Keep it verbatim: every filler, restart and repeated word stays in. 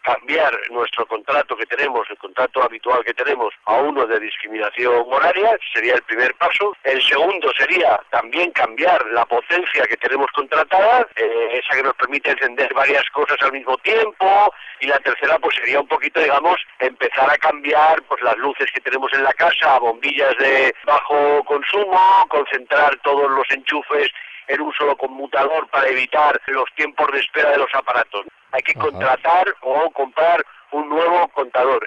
cambiar nuestro contrato que tenemos, el contrato habitual que tenemos, a uno de discriminación horaria, sería el primer paso. El segundo sería también cambiar la potencia que tenemos contratada, eh, esa que nos permite encender varias cosas al mismo tiempo, y la tercera pues sería un poquito, digamos, empezar a cambiar pues las luces que tenemos en la casa a bombillas de bajo consumo, concentrar todos los enchufes en un solo conmutador para evitar los tiempos de espera de los aparatos. Hay que Ajá. contratar o comprar un nuevo contador.